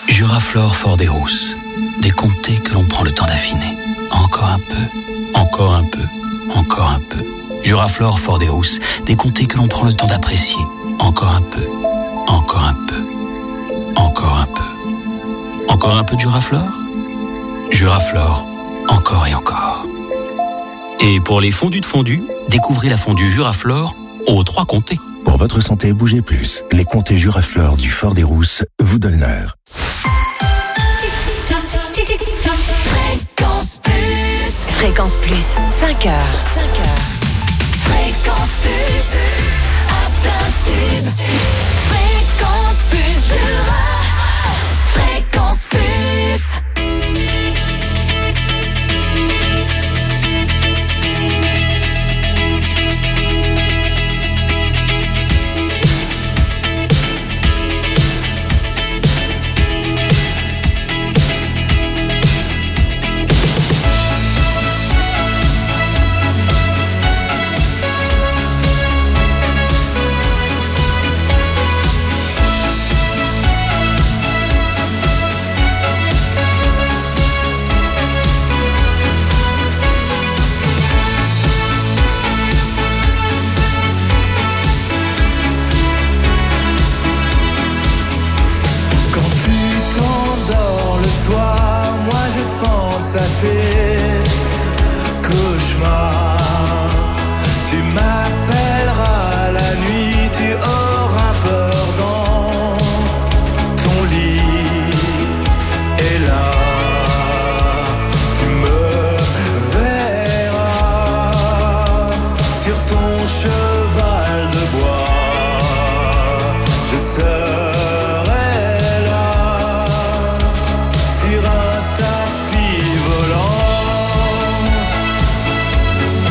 Juraflore Fort des Rousses. Des comtés que l'on prend le temps d'affiner. Encore un peu, encore un peu, encore un peu. Juraflore Fort des Rousses. Des comtés que l'on prend le temps d'apprécier. Encore un peu, encore un peu, encore un peu. Encore un peu de Juraflore ? Juraflore, encore et encore. Et pour les fondus de fondue, découvrez la fondue Juraflore aux 3 comtés. Pour votre santé, bougez plus. Les comtés Juraflore du Fort des Rousses vous donnent l'heure. Fréquence Plus. Fréquence Plus, 5h. Fréquence Plus, à plein tube. Fréquence Plus, Jura. Fréquence Plus. À tes cauchemars, tu m'appelleras la nuit, tu auras peur dans ton lit, et là tu me verras sur ton cheval de bois, je serai là sur un tapis volant.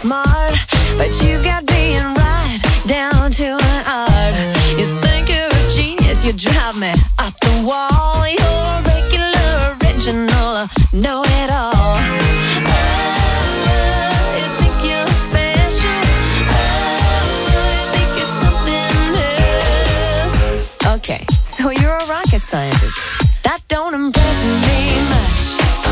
smart, but you've got being right down to an art. You think you're a genius, you drive me up the wall. You're regular, original, know-it-all. You think you're special. You think you're something else. Okay, so you're a rocket scientist. That don't impress me much.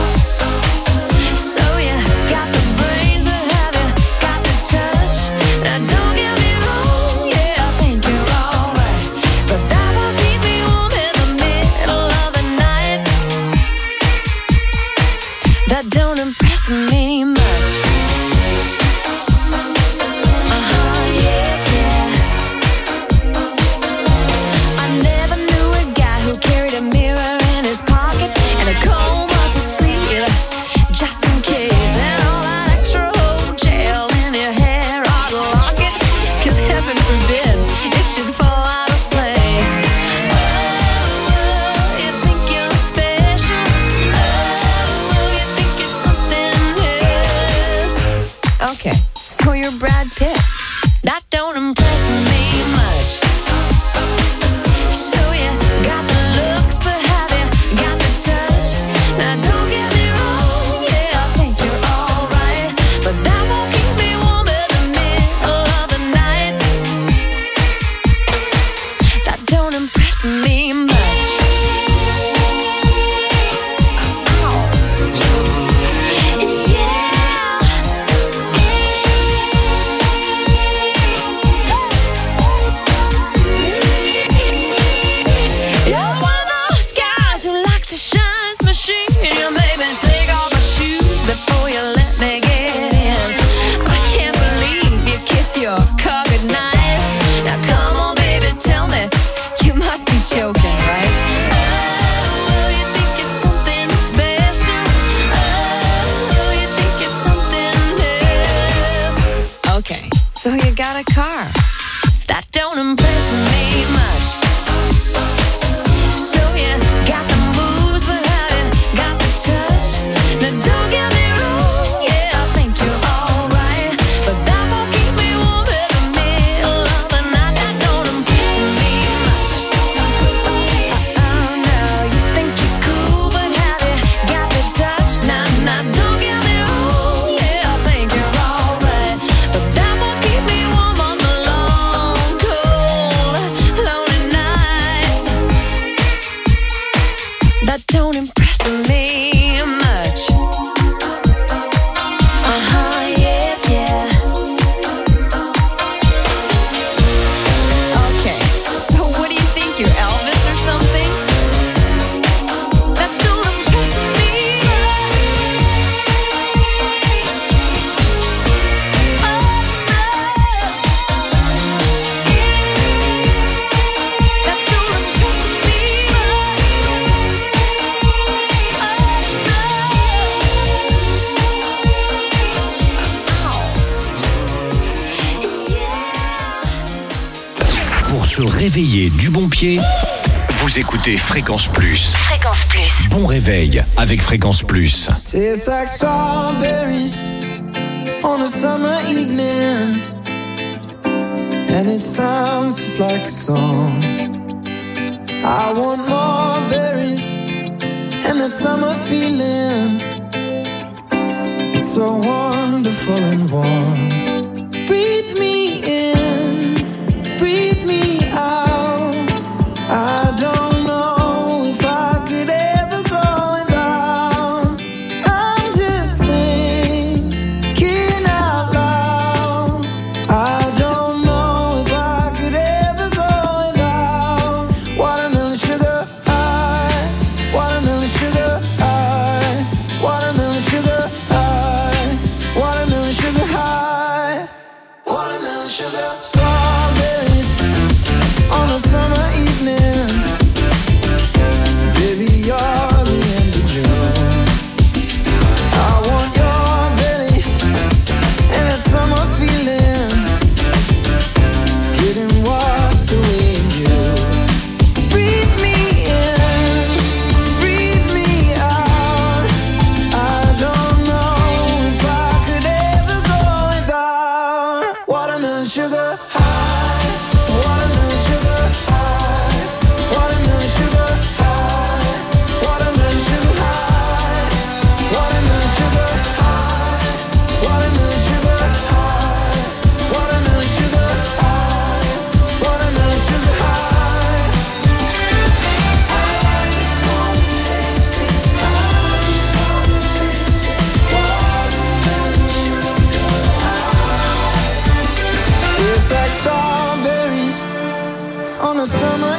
So you got the brains, but have you got the touch? Now don't get me wrong, yeah, I think you're alright, but that won't keep me warm in the middle of the night. That don't impress me much. I never knew a guy who carried a mirror in his pocket and a comb up his sleeve, just in case. And all that extra hotel in your hair ought to lock it, 'cause heaven forbid it should fall out of place. Oh, you think you're special. Oh, you think you're something else. Okay, so you're Brad Pitt. That don't impress me much. So you got the looks, but have you got the touch? Now don't get me wrong, yeah, I think you're alright, but that won't keep me warm in the middle of the night. That don't impress me much. You're one of those guys who likes to shine his machine. You made me take off my shoes before you let me get in. I can't believe you kiss your car goodnight. Now come on, baby, tell me, you must be joking, right? Oh, you think you're something special. Oh, you think you're something else. Okay, so you got a car. That don't impress me much. So you got the moves, but have you got the touch? Now don't get me wrong, yeah, I think you're alright, but that won't keep me warm in the middle of the night. That don't impress me much. Oh no, you think you're cool, but have you got the touch? Now don't get me wrong, yeah, I think you're alright, but that won't keep me warm on the long, cold, lonely nights. That don't impress me much. Yeah, yeah. Okay, so what do you think, you're Elvis or something? That don't impress me much. Oh no. That don't impress me Pour se réveiller du bon pied, vous écoutez Fréquence Plus. Fréquence Plus. Bon réveil avec Fréquence Plus. Tastes like strawberries on a summer evening, and it sounds just like a song. I want more berries and that summer feeling. It's so wonderful and warm. Breathe me in, breathe me out. I don't know if I could ever go without. I'm just thinking out loud. I don't know if I could ever go without watermelon sugar high, watermelon sugar high, watermelon sugar high, watermelon sugar high, watermelon sugar. Strawberries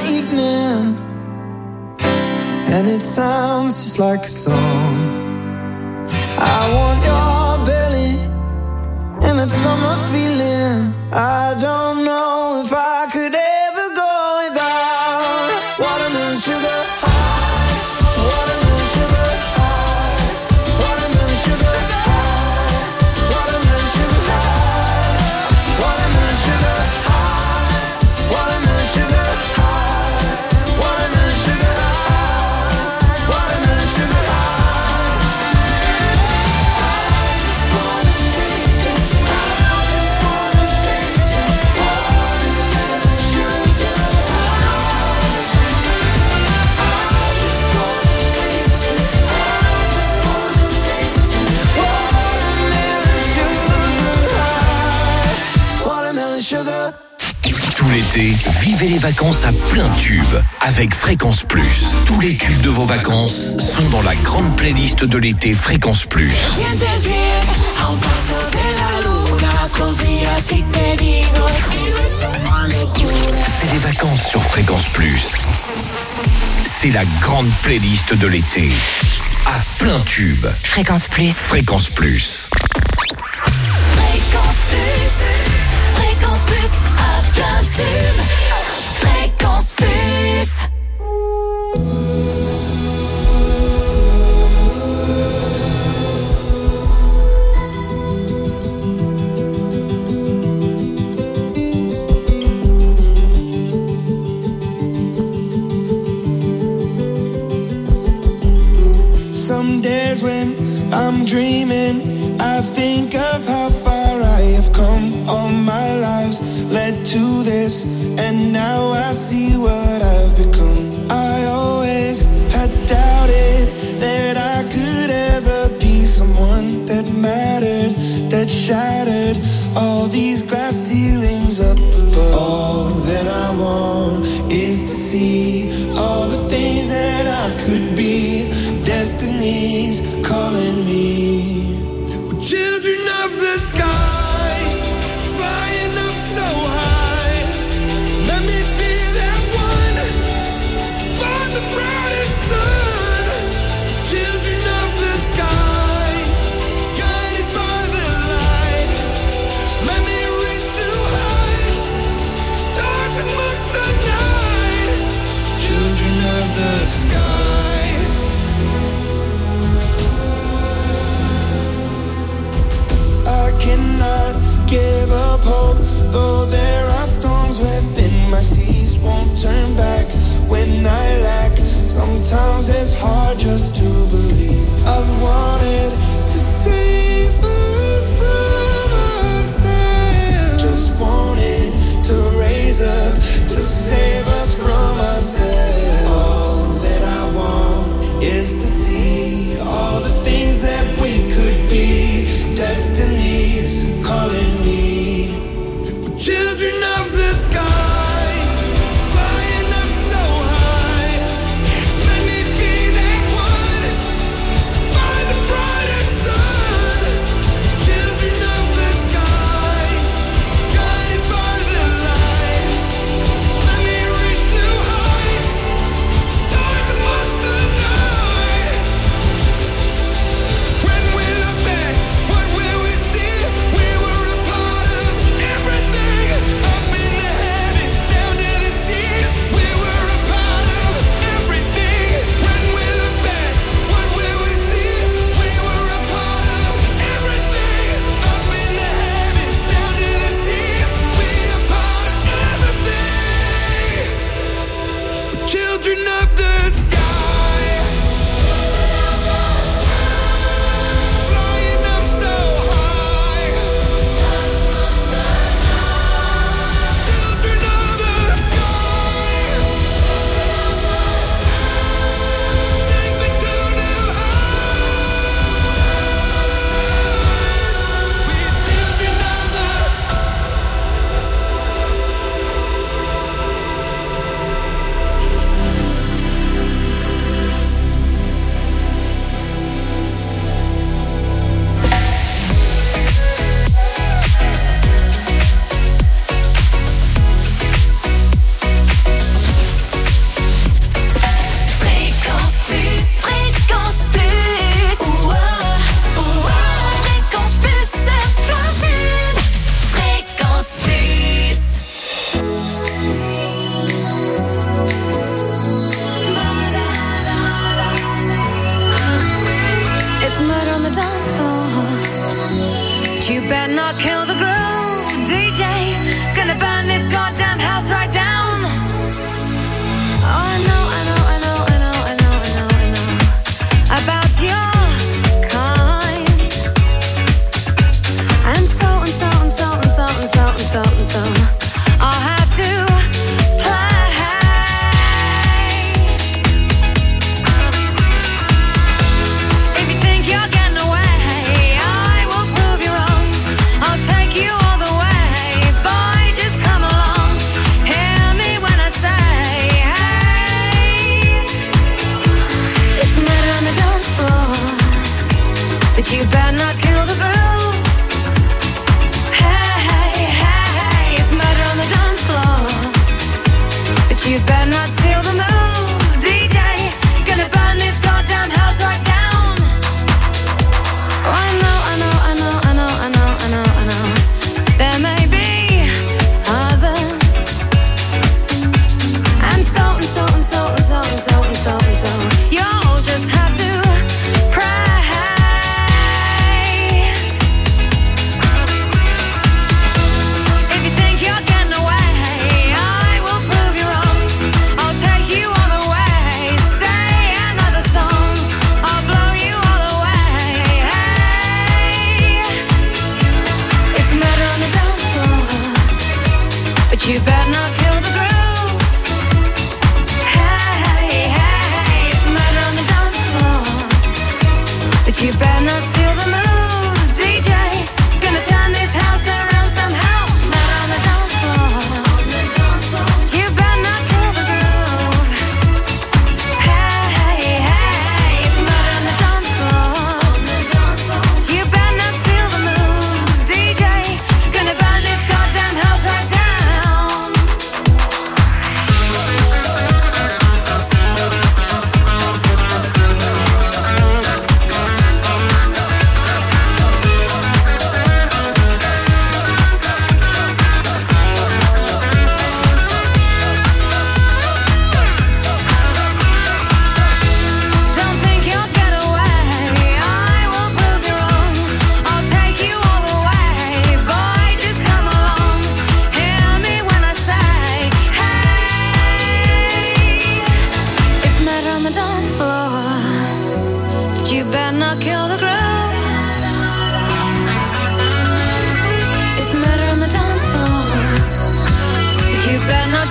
evening, and it sounds just like a song. I want your belly and that summer feeling. I don't know if I could ever go without watermelon sugar high, watermelon sugar high, watermelon sugar high, watermelon sugar high, watermelon sugar high, watermelon sugar high, watermelon sugar high, watermelon sugar high. Tout l'été, vivez les vacances à plein tube avec Fréquence Plus. Tous les tubes de vos vacances sont dans la grande playlist de l'été Fréquence Plus. C'est les vacances sur Fréquence Plus. C'est la grande playlist de l'été. À plein tube. Fréquence Plus. Fréquence Plus. Fréquence Plus. Fréquence Plus à plein tube. Fréquence Plus. Some days when I'm dreaming, I think of how far I have come. All my lives led to this, and now I see what I've become. I always had doubted that I could ever be someone that mattered, that shattered all these glass ceilings up above. All that I want is to see all the things that I could be. Destiny's calling me. We're children of the sky, flying up so high. Let me be that one to find the brightest sun. Children of the sky, guided by the light. Let me reach new heights, stars amongst the night. Children of the sky. Cannot give up hope, though there are storms within my seas. Won't turn back when I lack. Sometimes it's hard just to believe. I've wanted to save us from ourselves. Just wanted to raise up to save us from ourselves. All that I want is to see all the things that we could be. Destiny's calling me. We're children of the sky, flying up so high. Let me be that one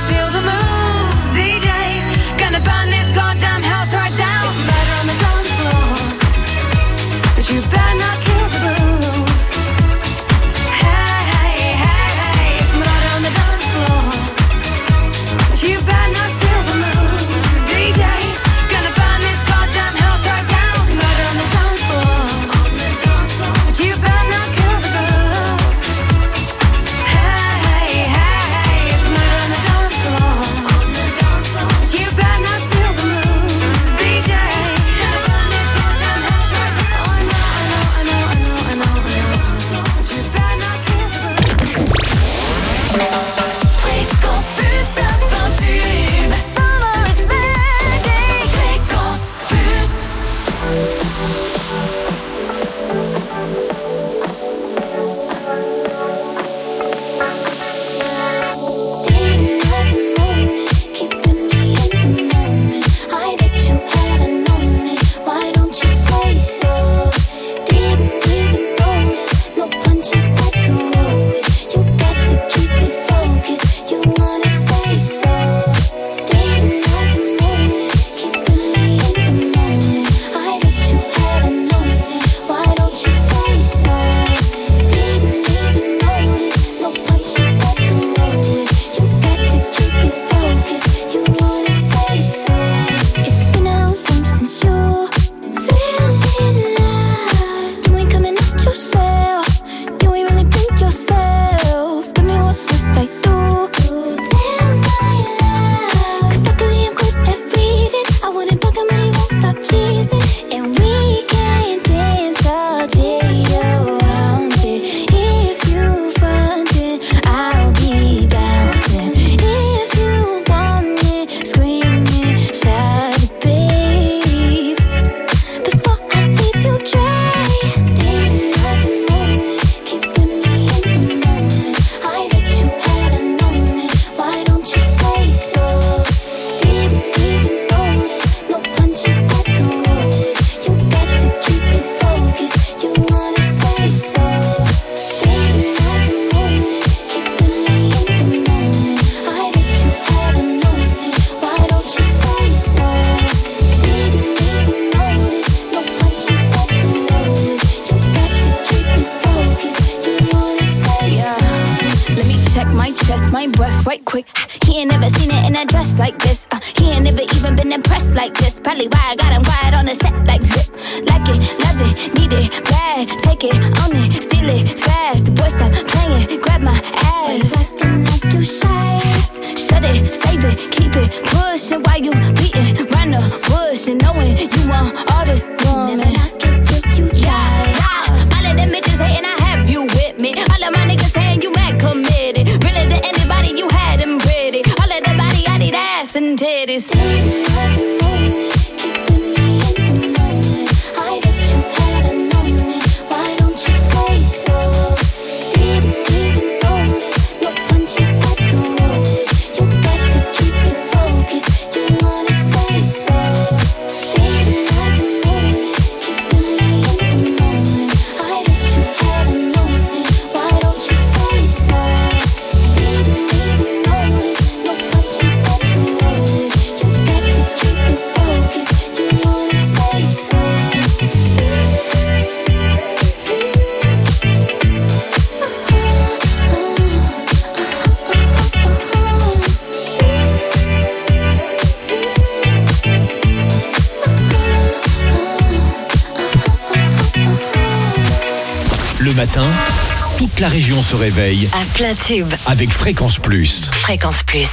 steal the moves. DJ, gonna burn this goddamn house right down. It's murder on the dance floor, but you better not kill the groove. Hey, hey, hey, hey, it's murder on the dance floor, but you better not steal the moves. DJ, gonna burn this goddamn house right down. It's murder on the dance floor, but you better not kill the groove. Hey, hey, hey, it's murder on the dance floor, but you better not steal the moves. DJ, gonna burn this goddamn house right down. Oh, I know, but you better not kill the groove. Fréquence plus un tube. Summer is magic. Fréquence plus. Didn't have to moan it, keeping me in the moment. I that you hadn't known it. Why don't you say so? Didn't even notice. No punches that to roll with. You got to keep me focused. You wanna say so? Didn't have to moan it, keeping me in the moment. I that you hadn't known it. Why don't you say so? Didn't even notice. No punches that to roll with. You got to keep me focused. You wanna say so? It's been a long time since you feeling alive. You ain't coming out yourself. You ain't really think yourself. Tell me what must I do? Tell my love. 'Cause luckily I'm good at reading. I wouldn't bug him and he won't stop cheesing. And we can dance all day around it. If you frontin', I'll be bouncing. If you want it, screaming, shout it, babe. Before I leave you dry. Didn't have to moan it, keeping me in the moment. I that you hadn't known it. Why don't you say so? Didn't even notice. No punches that to roll with. You got to keep me focused. You wanna say so? Didn't have to moan it, keeping me in the moment. I that you hadn't known it. Why don't you say so? Didn't even notice. No punches that to roll with. You got to keep me focused. You wanna say so? Let me check my chest, my breath right quick. He ain't never seen it in a dress like this. He ain't never even been impressed like this. Probably why I got him quiet on the set like zip. Like it, love it, need it, bad. Take it, own it, steal it, fast. The boy stop playing, grab my ass. Acting like you shy. Shut it, save it, keep it pushing while you beating round the bush and knowing you want all this woman. Never knock it till you Yeah, try. yeah. All of them bitches hating, I have you with me. All of my niggas saying you mad committed. Really to anybody, you had them pretty. All of the body, I need ass and titties. Didn't have to moan it, keeping me in the moment. I that you hadn't known it. Why don't you say so? Didn't even notice. No punches that to roll with. You got to keep me focused. You wanna say so? Didn't have to moan it, keeping me in the moment. I that you hadn't known it. Why don't you say so? Didn't even notice. No punches that to roll with. You got to keep me focused. You wanna say so? Le matin, toute la région se réveille À plein tube. avec Fréquence Plus. Fréquence plus.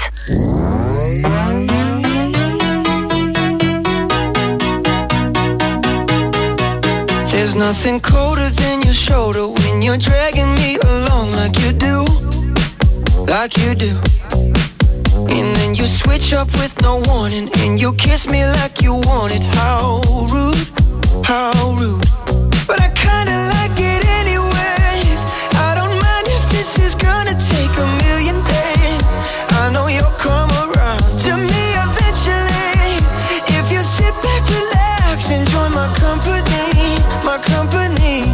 There's nothing colder than your shoulder when you're dragging me along like you do, like you do. And then you switch up with no warning and you kiss me like you want it. How rude, how rude. But I kinda like it anyways. I don't mind if this is gonna take a million days. I know you'll come around to me eventually. If you sit back, relax, enjoy my company, my company.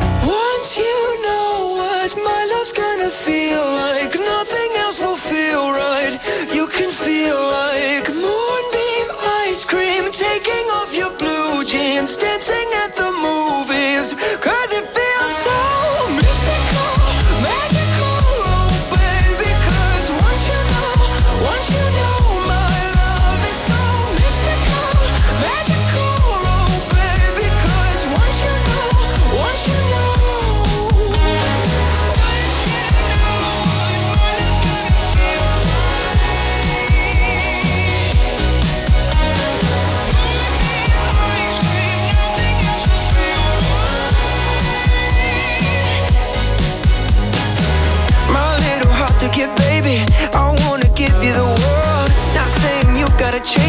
Once you know what my love's gonna feel like, nothing else will feel right.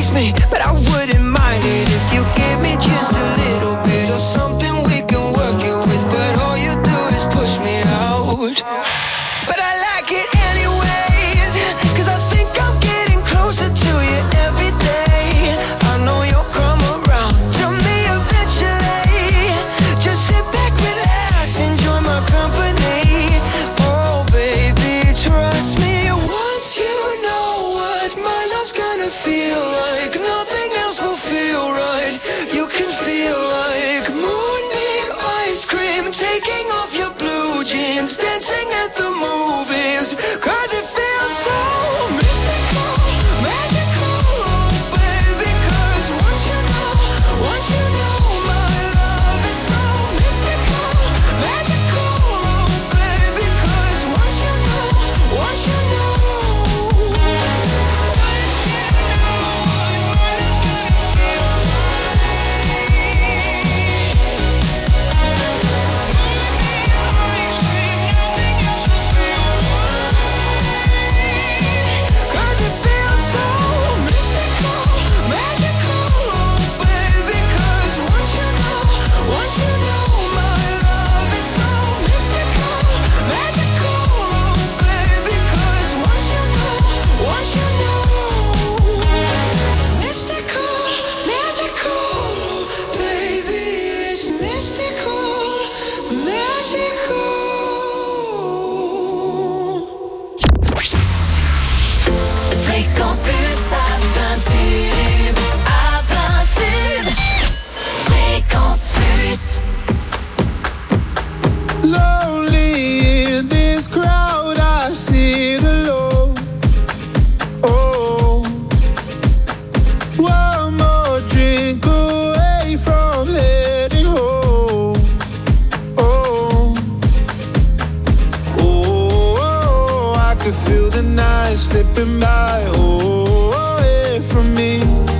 trust me, but I wouldn't mind it if you give me just a little bit of something we can work it with. But all you do is push me out. But I like it anyways, 'cause I think I'm getting closer to you every day. I know you'll come around to me eventually. Just sit back, relax, enjoy my company. Oh baby, trust me, once you know what my love's gonna feel like, nothing else will feel right. You can feel like moonbeam ice cream, taking off your blue jeans, dancing at the movies, 'cause it feels so mystical, magical, oh baby. 'Cause once you know my love is so mystical, magical, oh baby. 'Cause once you know Fréquence Plus à 20 tubes, à 20 tubes. Fréquence Plus. Lonely in this crowd, I sit alone. Oh, one more drink away from heading home. Oh, oh, I could feel the night slipping by. Oh, away from me.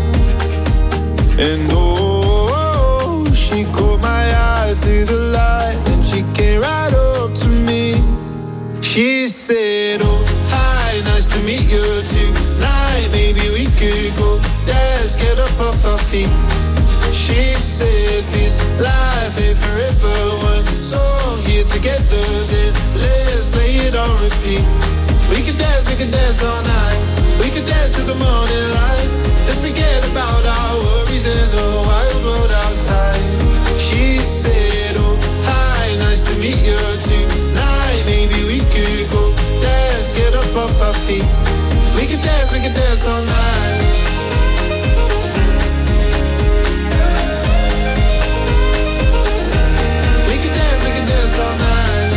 And oh, she caught my eye through the light, and she came right up to me. She said, oh, hi, nice to meet you tonight. Maybe we could go dance, get up off our feet. She said, this life ain't forever. One song here together, then let's play it on repeat. We can dance all night. We can dance till the morning light. Let's forget about our worries in the wild world outside. She said, oh, hi, nice to meet you tonight. Maybe we could go dance, get up off our feet. We can dance all night. We can dance all night.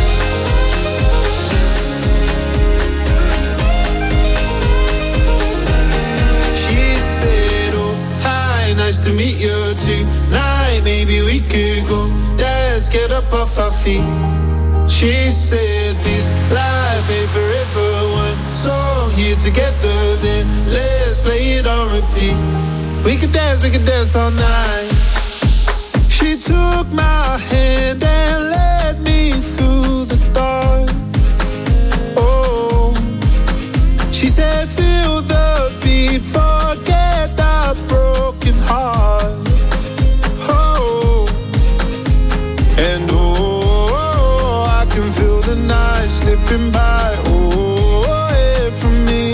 She said, oh, hi, nice to meet you tonight. Maybe we could go dance, get up off our feet. She said, this life ain't forever. One song here together, then let's play it on repeat. We could dance all night. She took my hand and led me through the dark. Oh, she said, feel the beat, forget that broken heart. Oh, and oh, I can feel the night slipping by. Oh, away from me.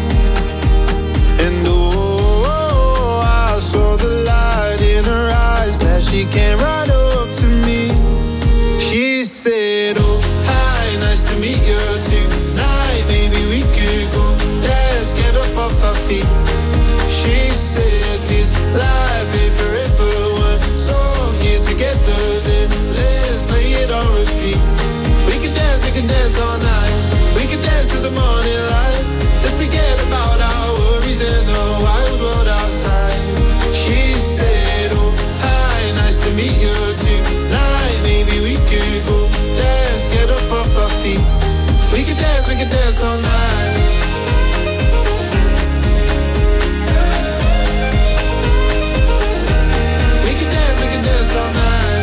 And oh, I saw the light in her eyes, that she came right up to me. She said, oh, hi, nice to meet you tonight. Maybe we could go dance, get up off our feet. She said, this life ain't forever. One song here together, then let's play it on repeat. We can dance all night. We can dance till the morning light. Let's forget about our worries in the wild world outside. She said, oh, hi, nice to meet you tonight. Maybe we could go dance, get up off our feet. We can dance all night. We can dance all night.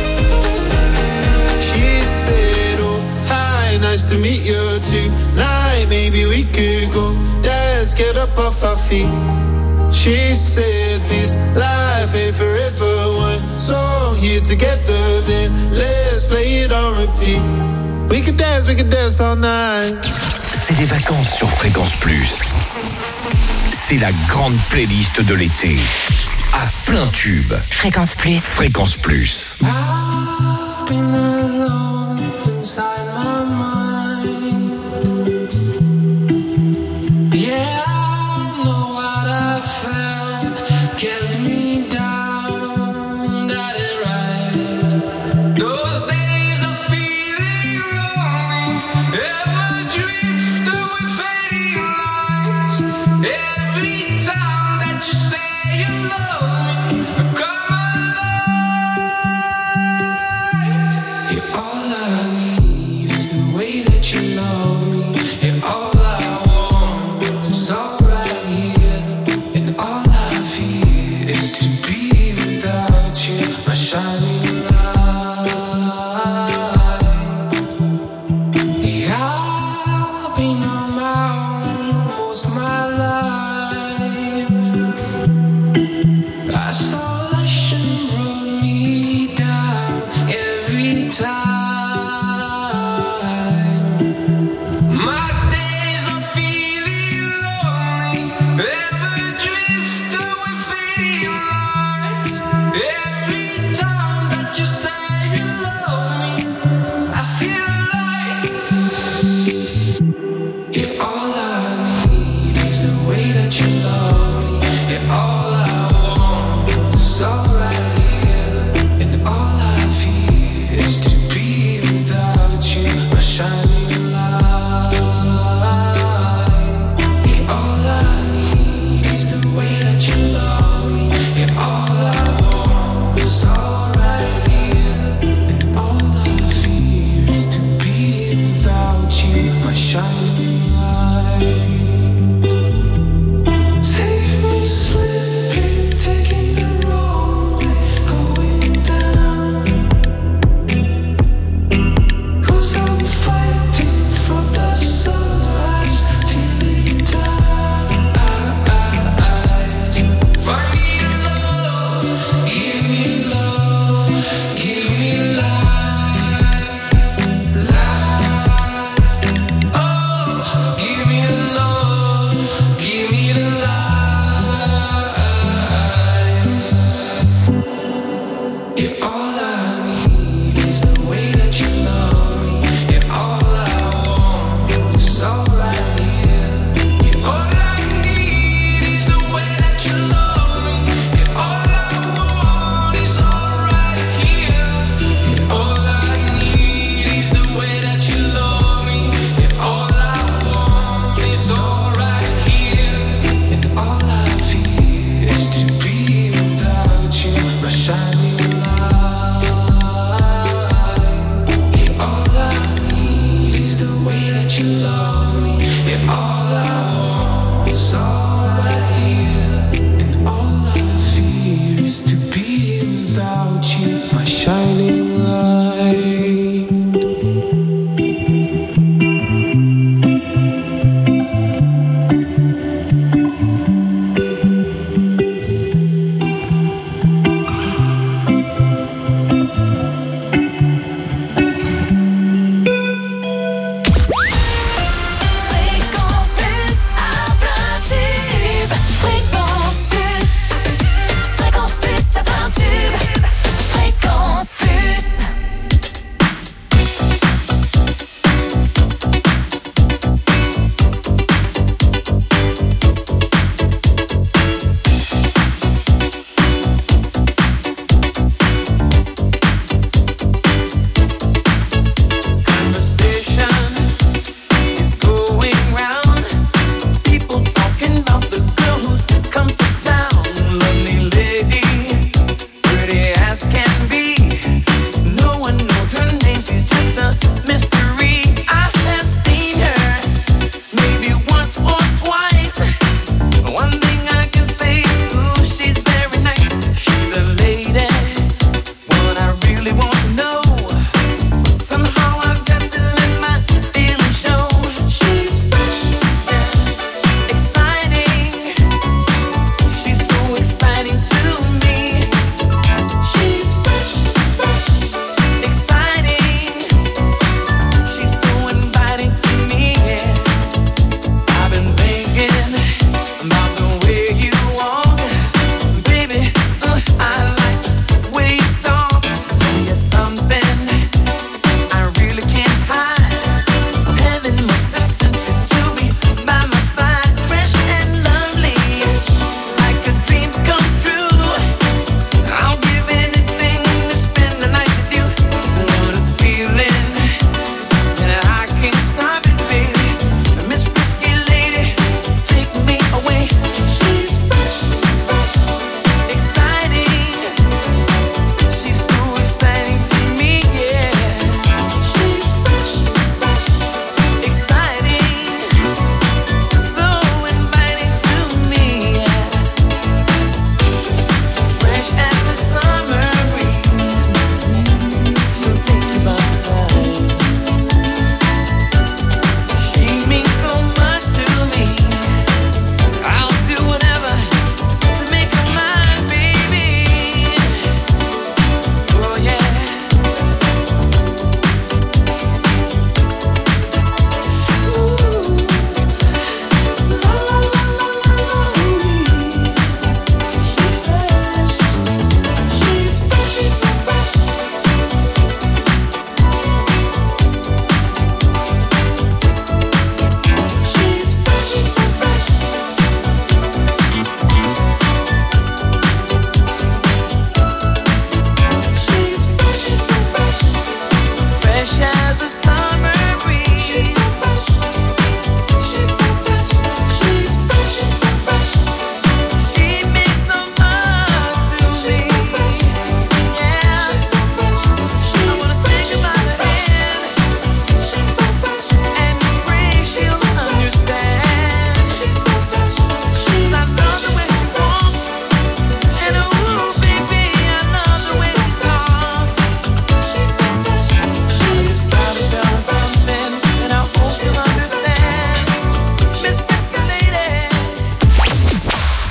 She said, oh, hi, nice to meet you tonight. tonight, maybe we could go. Let's get up off our feet. She said this life ain't forever. One song here together, then let's play it on repeat. We could dance all night. C'est les vacances sur Fréquence Plus. C'est la grande playlist de l'été. À plein tube. Fréquence Plus. Fréquence Plus. I've been alone inside my mind. Yeah, I know what I felt, kept me down, that ain't right. Those days of feeling lonely, ever drift away fading lights. Every time that you say you love me, I come alive. You're all I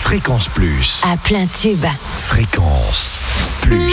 Fréquence Plus. À plein tube. Fréquence Plus.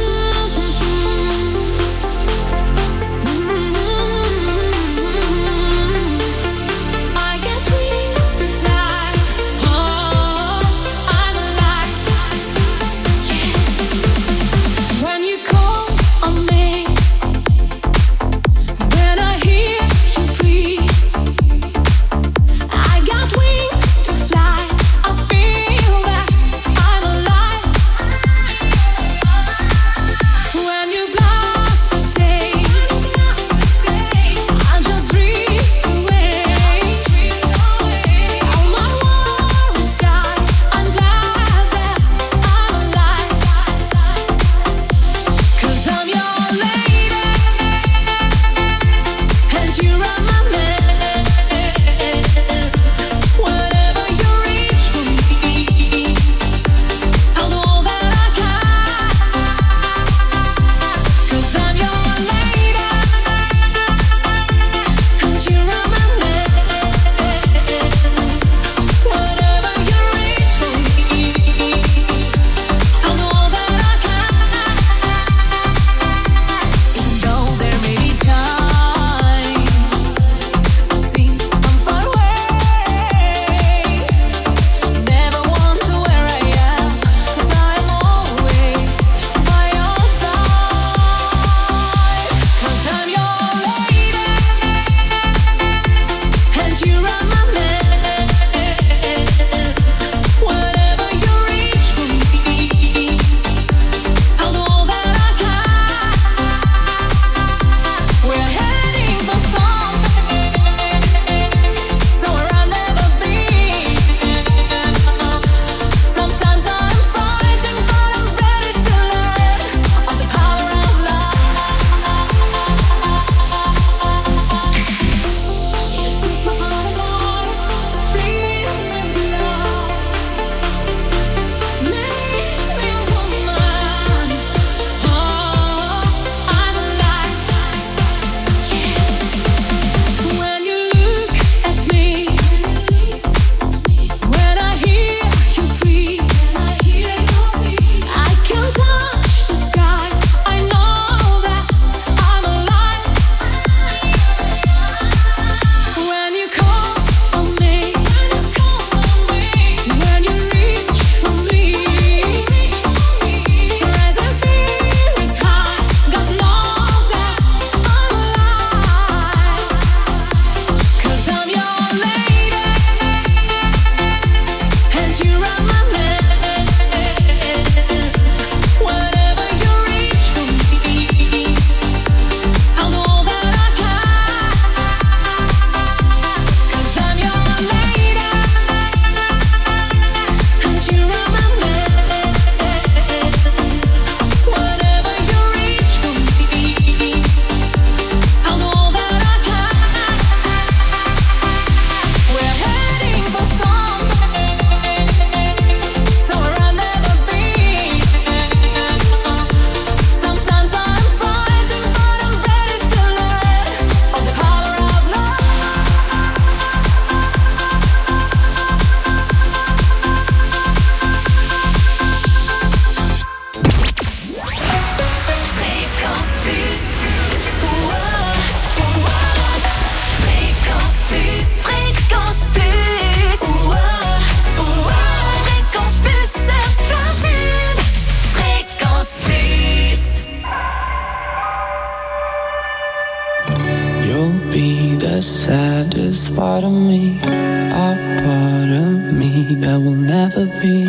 saddest part of me, a part of me that will never be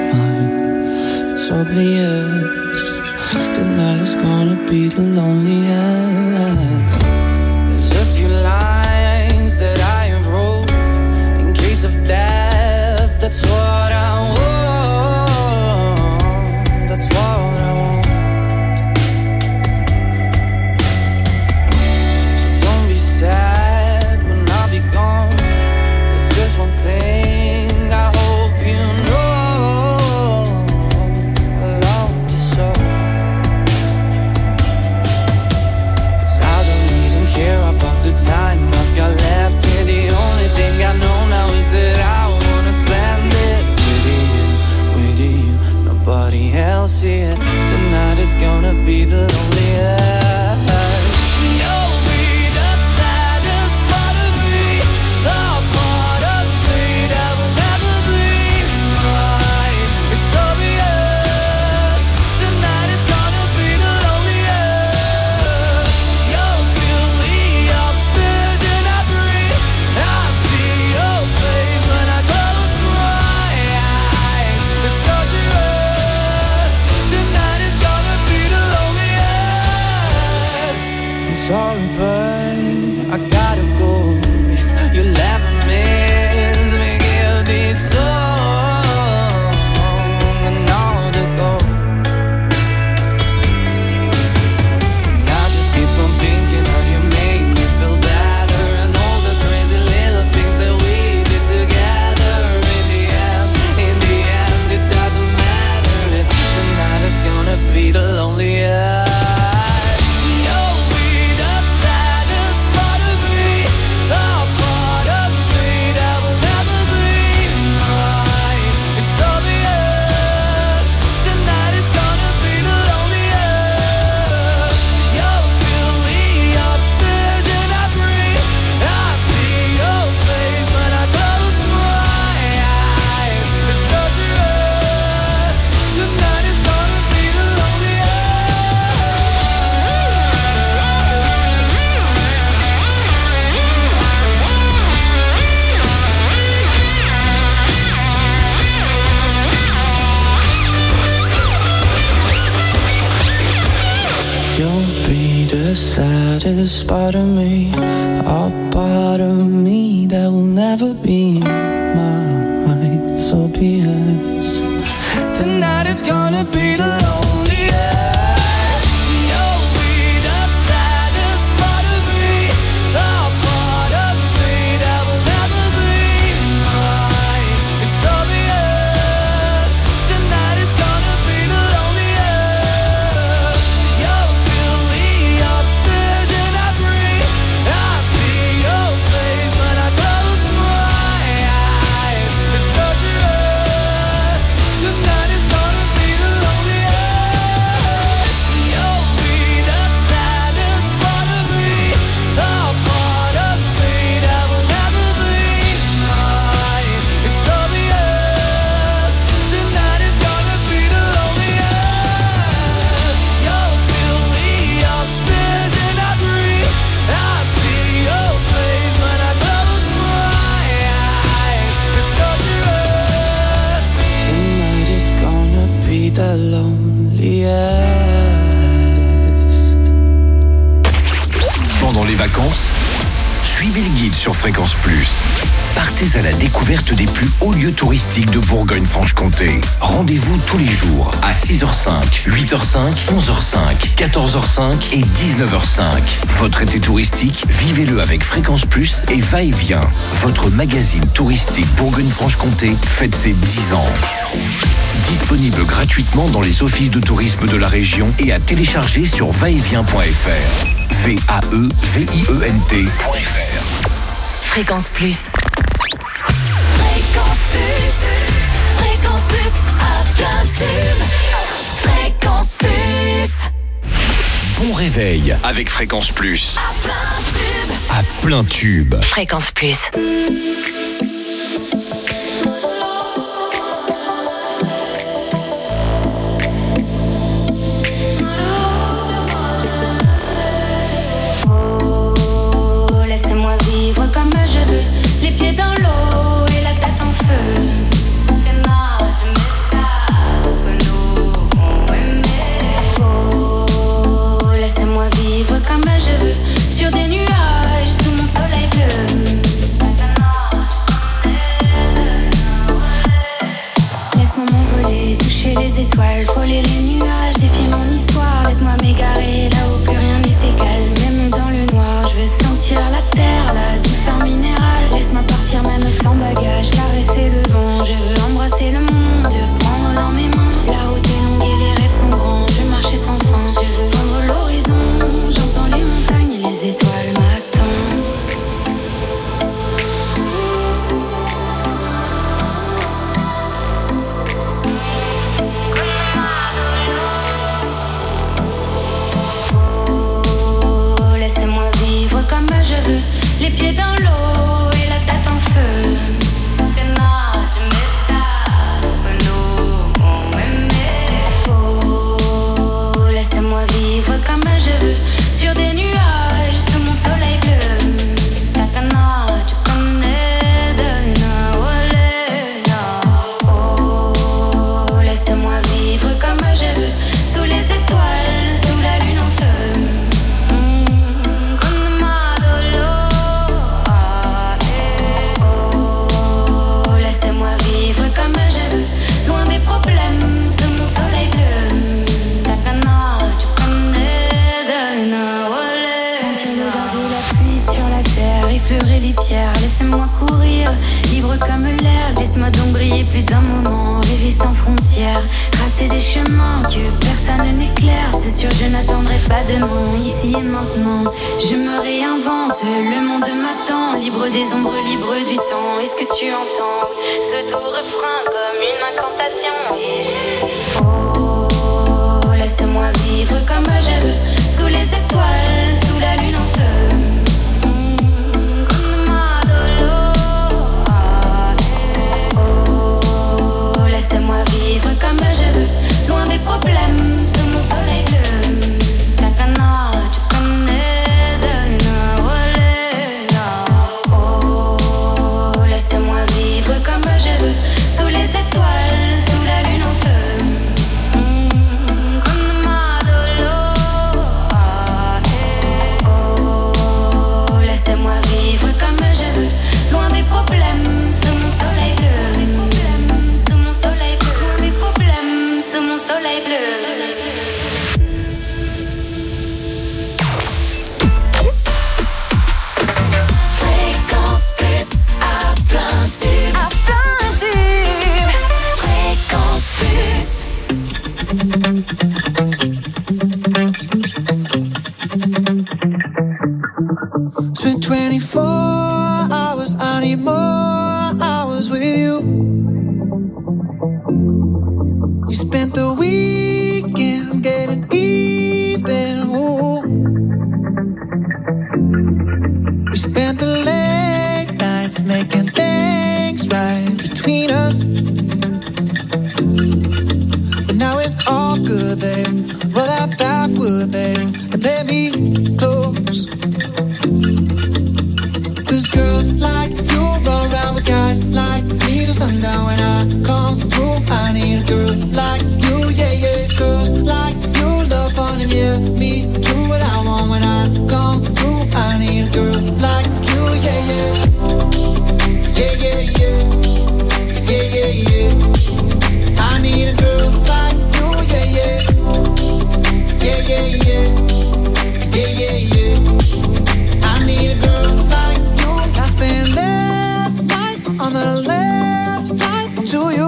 mine. It's obvious tonight is gonna be the loneliest. There's a few lines that I have wrote in case of death. That's what I want. That's what I want. So don't be sad when I'll be gone. There's just one thing I hope you know. I love you so. this part of me, a part of me that will never be mine. So be it. Tonight is gonna be the loneliest. You'll be the saddest part of me, a part of me that will never be mine. It's obvious. Tonight is gonna be the loneliest. You'll feel the oxygen I breathe. I see your face when I close my eyes. It's torturous. Tonight is gonna be the loneliest. You'll be the saddest part of me, a part of me that will never be mine. It's obvious. Tonight is gonna be the loneliest. You'll feel the oxygen I breathe. I see your face when I close my eyes. It's torturous. Tonight is gonna be the loneliest. Pendant les vacances, suivez le guide sur Fréquence Plus. Partez à la découverte des plus hauts lieux touristiques de Bourgogne-Franche-Comté. Rendez-vous tous les jours à 6h05, 8h05, 11h05, 14h05 et 19h05. Votre été touristique, vivez-le avec Fréquence Plus et Va-et-Vient. Votre magazine touristique Bourgogne-Franche-Comté fête ses 10 ans. Disponible gratuitement dans les offices de tourisme de la région et à télécharger sur vaetvient.fr. VAEVIENT.fr. Fréquence Plus. Fréquence Plus, Fréquence Plus, à plein tube. Fréquence Plus, Bon réveil avec Fréquence Plus. à plein tube. À plein tube. Fréquence Plus. Oh, laissez-moi vivre comme je veux, les pieds dans l'eau et la tête en feu. Oh, laissez-moi vivre comme je veux, sur des nuages sous mon soleil bleu. Laisse-moi m'envoler, toucher les étoiles, frôler les nuages, défier mon histoire. Laisse-moi m'égarer là où plus rien n'est égal, même dans le noir. Je veux sentir la terre, la douceur minérale. Laisse-moi partir même sans bagage, caresser le vent. Je veux embrasser le monde, prendre dans mes mains. La route est longue et les rêves sont grands. Je veux marcher sans fin, je veux vendre l'horizon. J'entends les montagnes et les étoiles m'attendent. Oh, laissez-moi vivre comme je veux, les pieds dans l'eau et la tête en feu. Oh, laissez-moi vivre comme je veux, sur des nuages sous mon soleil bleu. Takana, tu connais de Nawalena. Oh, laissez-moi vivre comme je veux, sous les étoiles, sous la lune en feu. Oh, laissez-moi vivre comme je veux, loin des problèmes, sous mon soleil bleu. Takana, tu connais de Nawale. Sentir l'odeur de la pluie sur la terre, effleurer les pierres, laissez-moi courir, libre comme l'air. Laisse-moi donc briller plus d'un moment, rêver sans frontières, tracer des chemins que personne n'éclaire. C'est sûr, je n'attendrai pas demain, ici et maintenant. Je me réinvente, le monde m'attend, libre des ombres, libre du temps. Est-ce que tu entends ce doux refrain comme une incantation? Oh, laissez-moi vivre comme je veux, sous les étoiles, sous la lune en feu. Oh, laissez-moi vivre comme je veux, loin des problèmes, sous mon soleil bleu. Takana, tu connais de Nawalena. Oh, laissez-moi vivre comme je veux, sous les étoiles, sous la lune en feu. 24 hours, I need more hours with you. You spent the weekend getting even, ooh. We spent the late nights making things right between us. But now it's all good, babe. Roll that backward, babe, and play me close. Cause girls like you run around with guys like me till sundown. When I come through, I need a girl like you, yeah, yeah. Girls like you love fun and yeah, me do what I want. When I come through, I need a girl like you, yeah, yeah. Yeah, yeah, yeah. Yeah, yeah, yeah. I need a girl like you, yeah, yeah. Yeah, yeah, yeah. Yeah, yeah, yeah. I need a girl like you. I spent last night on the last flight to you.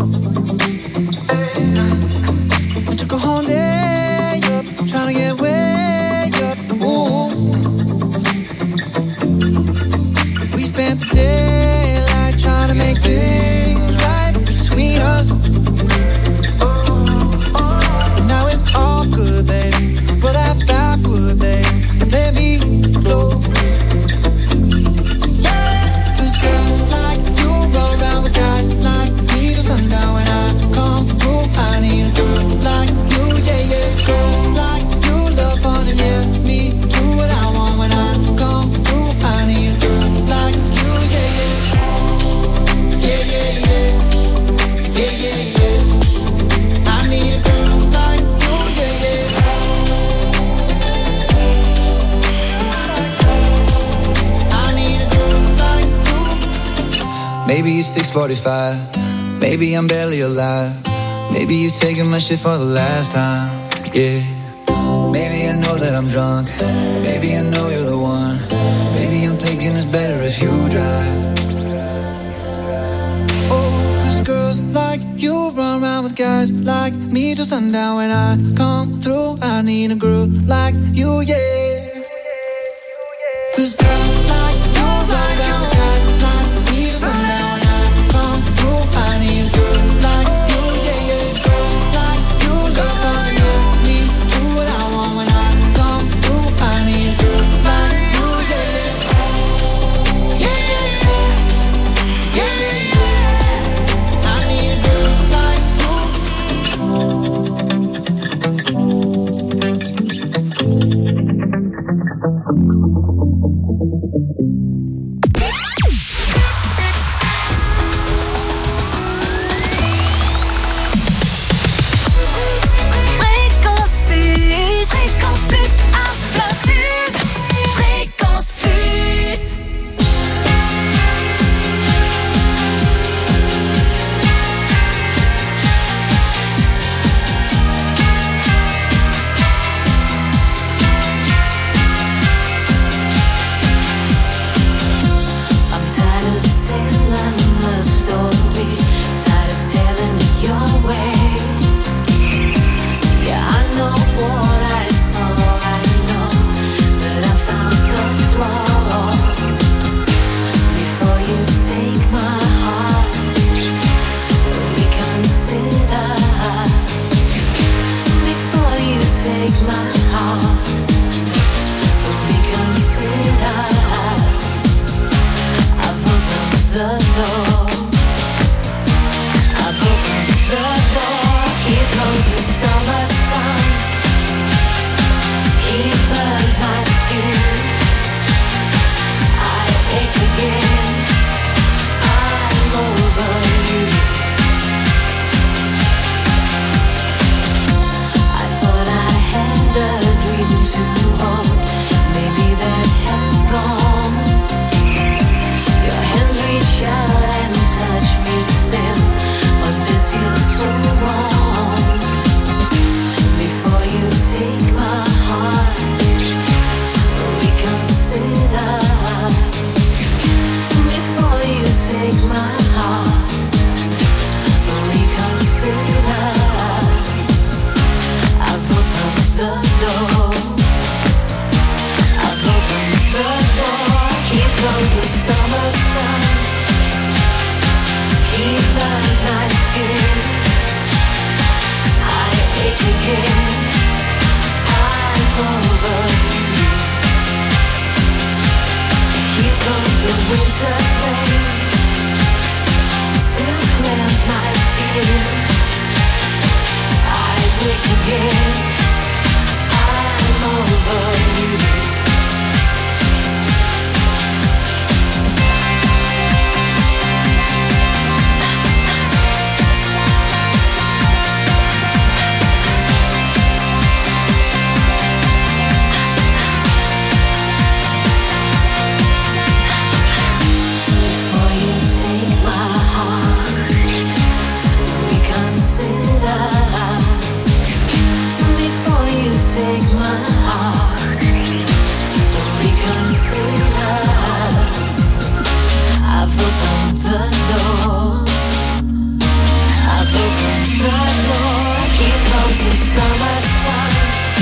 I took a whole day up, trying to get way up. Ooh. We spent the daylight trying to make things right between us. But now it's all good, babe. Roll that backward, babe, and play me close. Yeah, 'cause girls like you roll around with guys like me till sundown. When I come through, I need a girl like you, yeah, yeah. Girls like you love fun and yeah, me do what I want. When I come through, I need a girl like you, yeah, yeah. Yeah, yeah, yeah. Yeah, yeah, yeah. I need a girl like you, yeah, yeah. I need a girl like you. Maybe it's 6:45. Maybe I'm barely alive. Maybe you're taking my shit for the last time. Yeah. Maybe I know that I'm drunk. Maybe I know you're the one. Maybe I'm thinking it's better if you drive. Oh, 'cause girls like you run around with guys like me till sundown. When I come through, I need a girl like you, yeah. 'Cause girls like you run around with guys like me till sundown. When I come through, I need a girl like you, yeah, yeah. Girls like you love fun, yeah. Me do what I want. When I come through, I need a girl like you, yeah, yeah. Yeah, yeah, yeah. Yeah, yeah, yeah. I need a girl like you. comes the summer sun. He burns my skin. I ache again. I'm over you. Here comes the winter's rain to cleanse my skin. I wake again. I'm over you. Before you take my heart, reconsider. Before you take my heart, reconsider. I've opened the door. I've opened the door. Here comes the summer sun.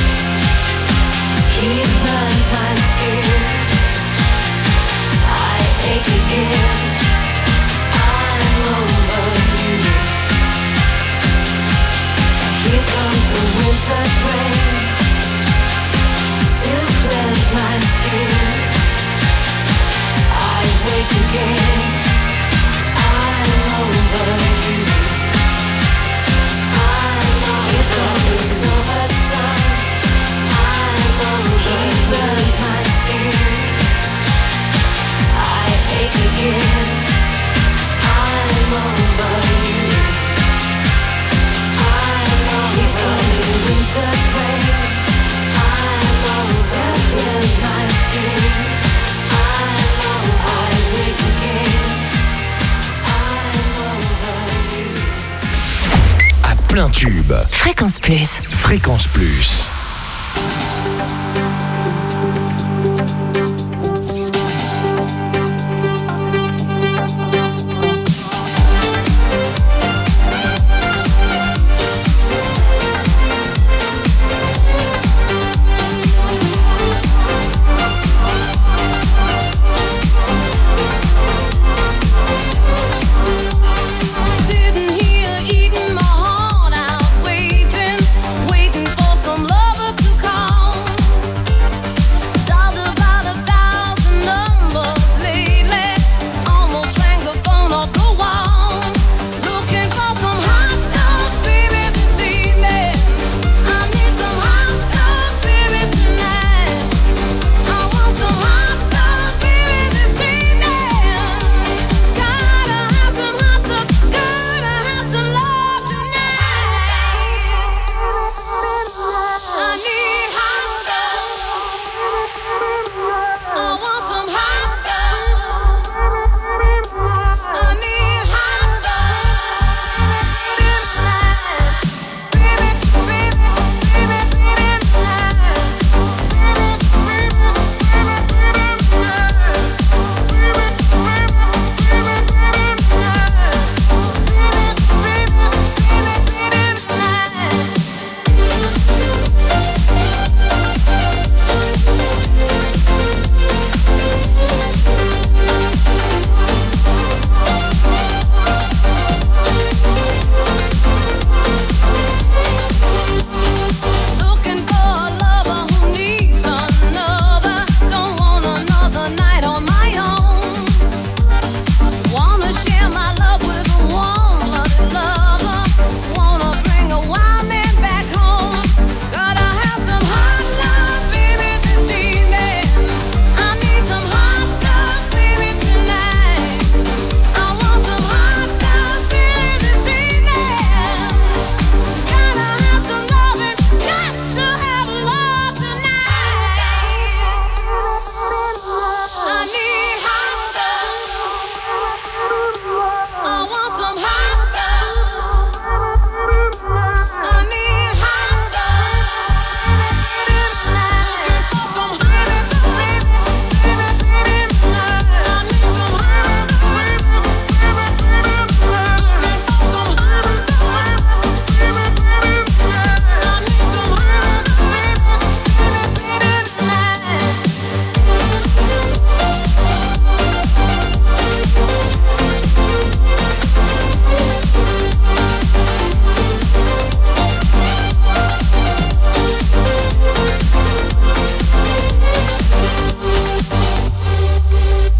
He burns my skin. I ache again. I'm over you. Here comes the winter's rain to cleanse my skin. I wake again. I'm over you. Here comes the summer sun. He burns my skin. I ache again. I'm over you. Here comes the winter's rain to cleanse my skin. I wake again. I'm over you. À plein tube. Fréquence Plus. Fréquence Plus.